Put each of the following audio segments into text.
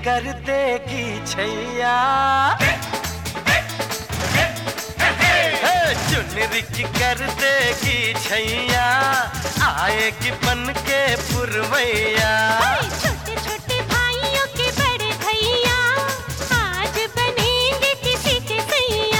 कर देगी छैया। चुनरी की कर देगी छैया, आएगी बन के पुरवैया। छोटे छोटे भाइयों के बड़े भैया, आज बनेंगे किसी के सैया।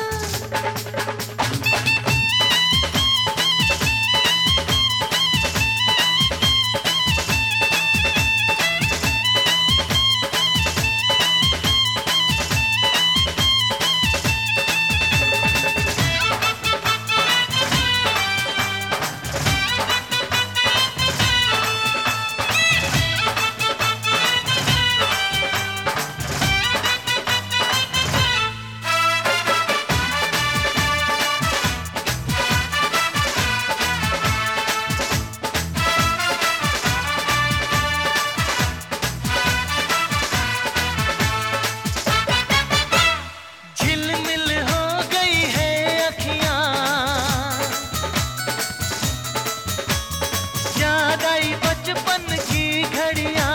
बचपन की घड़ियां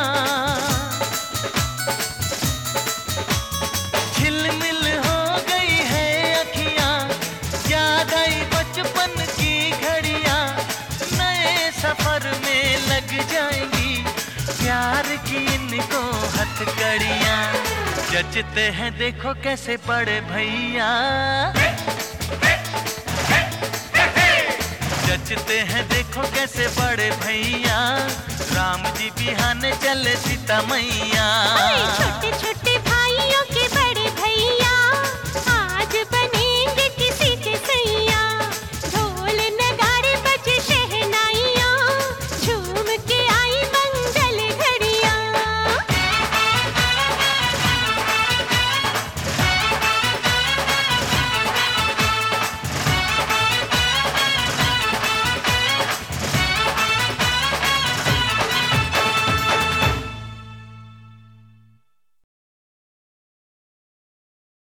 झिलमिल हो गई है अखियां, याद आई बचपन की घड़ियां। नए सफर में लग जाएंगी प्यार की इनको हथकड़ियां। जचते हैं देखो कैसे बड़े भैया, जचते हैं देखो कैसे बड़े भैया। राम जी बिहाने चले सीता मैया। छोटे छोटे